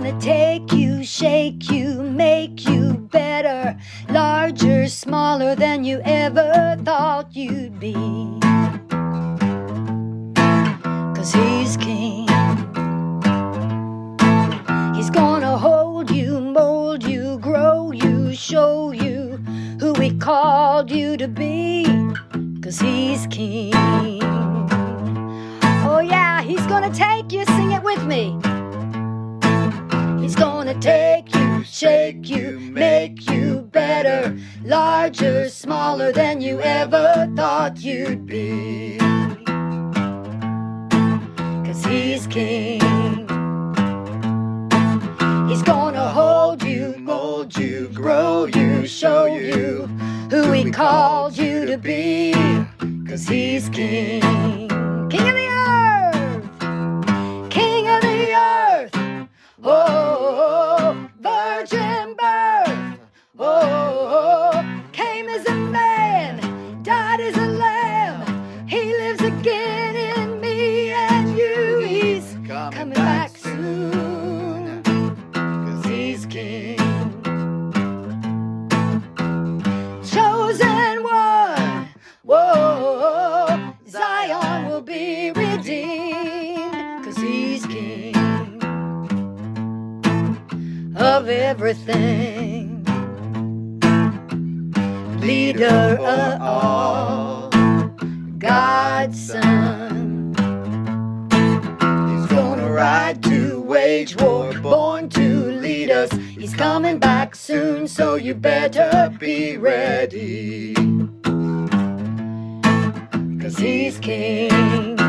gonna take you, shake you, make you better, larger, smaller than you ever thought you'd be. 'Cause he's king. He's gonna hold you, mold you, grow you, show you who he called you to be. 'Cause he's king. Oh yeah, he's gonna take you, sing it with me. He's gonna take you, shake you, make you better, larger, smaller than you ever thought you'd be. 'Cause he's king. He's gonna hold you, mold you, grow you, show you who he called you to be. 'Cause he's king. King of the earth, king of the earth. Oh, virgin birth. Oh, came as a man, died as a lamb. He lives again in me and you. He's coming back soon. 'Cause he's king. Chosen one. Whoa, Zion will be redeemed. 'Cause he's king of everything, leader of all, God's son. He's gonna ride to wage war, born to lead us. He's coming back soon, so you better be ready. 'Cause he's king.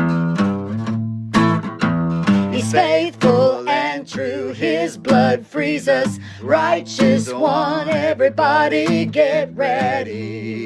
He's faithful and true, his blood frees us. Righteous one, everybody get ready.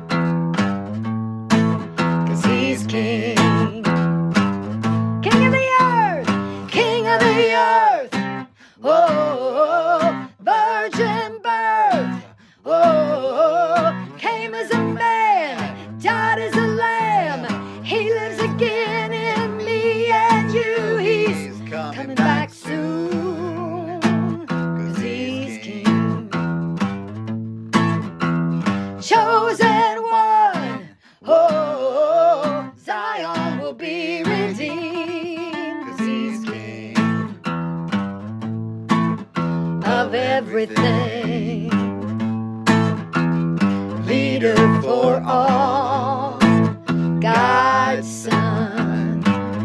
'Cause he's king. King of the earth, king of the earth. Oh, virgin birth. Oh, came as a man, died as a lamb. He lives again in me and you. He's coming back soon. 'Cause he's king. Chosen one. Oh, Zion will be redeemed. 'Cause he's king of everything, leader for all, God's son.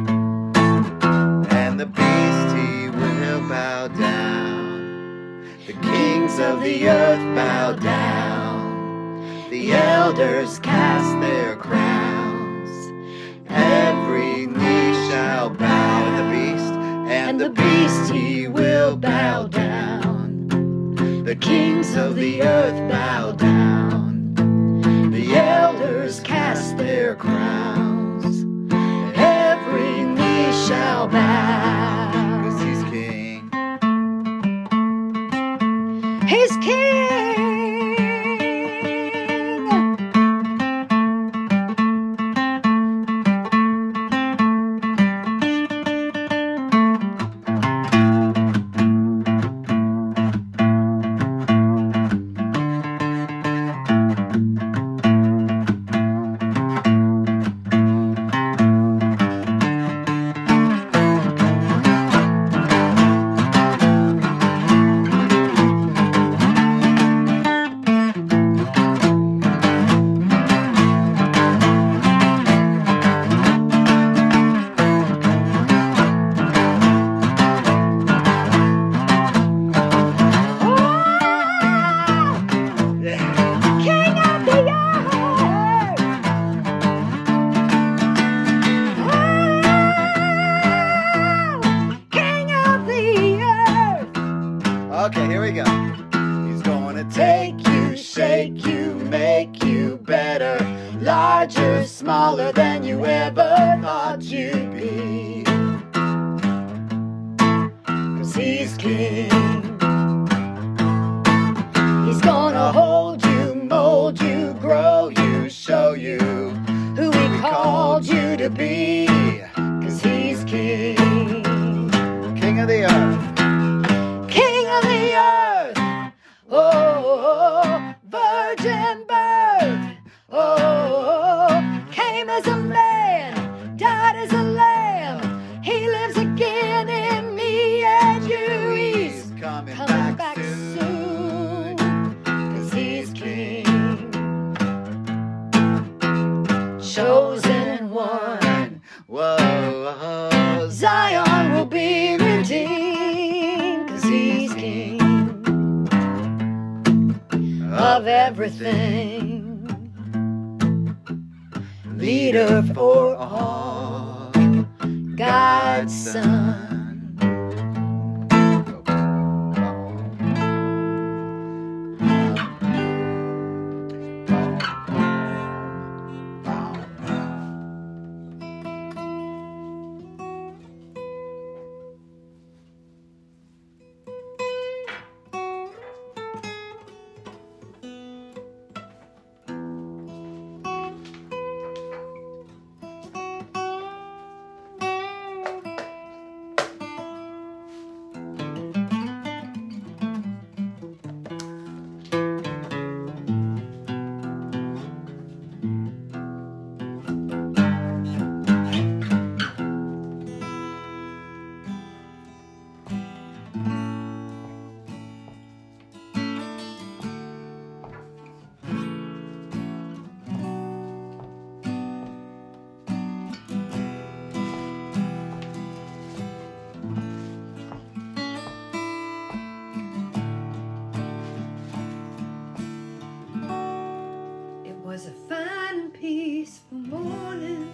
And the beast he will bow down. The kings of the earth bow down. The elders cast their crowns. Every knee shall bow. And the beast he will bow down. The kings of the earth bow down. The elders cast their crowns. Every knee shall bow. 'Cause he's king. He's king. Okay, here we go. He's gonna take you, shake you, make you better, larger, smaller than you ever thought you'd be. 'Cause he's king. He's gonna hold you, mold you, grow you, show you who he called you to be. 'Cause he's king. King of the earth. everything. Leader for all, God's son. It was a fine and peaceful morning.